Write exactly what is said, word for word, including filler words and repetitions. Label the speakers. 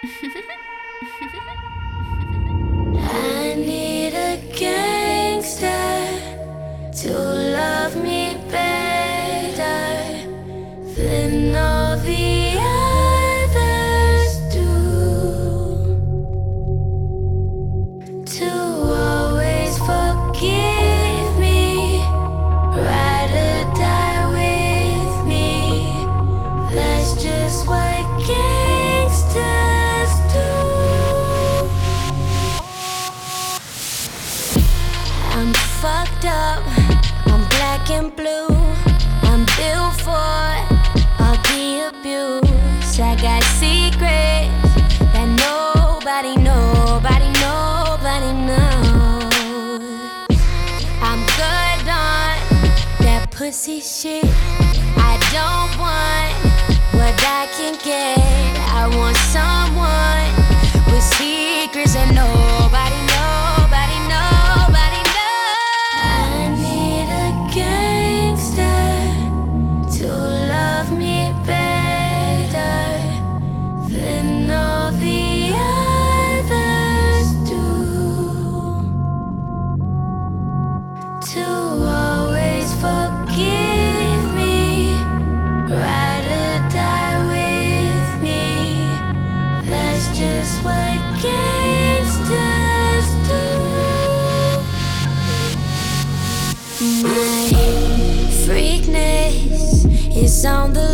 Speaker 1: I need a gangster to love me better than all the others do, to always forgive me, ride or die with me. That's just what gangsters do. I'm fucked up, I'm black and blue, I'm built for all the abuse. I got secrets that nobody, nobody, nobody knows. I'm good on that pussy shit. I don't want what I can get. I want someone with secrets that nobody, nobody, nobody knows. I need a gangster to love me better than all the others do, to always forgive me, ride or die with me. That's just what gangsters do. My freakness is on the